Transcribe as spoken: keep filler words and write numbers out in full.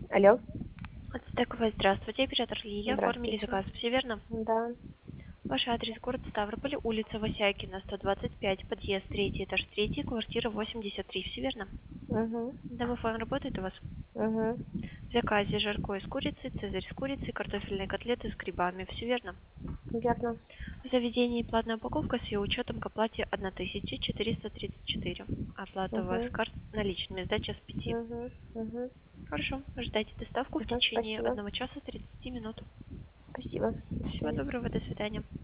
Алло. Ацтековая, здравствуйте, оператор Лилия. Оформили Здравствуйте. заказ, все верно? Да. Ваш адрес город Ставрополь, улица Васякина, сто двадцать пять, подъезд третий, этаж третий, квартира восемьдесят три, все верно? Угу. Домофон работает у вас? Угу. В заказе жаркое с курицей, цезарь с курицей, картофельные котлеты с грибами, все верно? Верно. В заведении платная упаковка с ее учетом к оплате тысяча четыреста тридцать четыре. Оплата у вас Угу. карт наличными, сдача с пяти. Угу. Угу. Хорошо, ждайте доставку в Угу. течение Спасибо. одного часа тридцати минут. Спасибо. До Всего свидания. доброго, до свидания.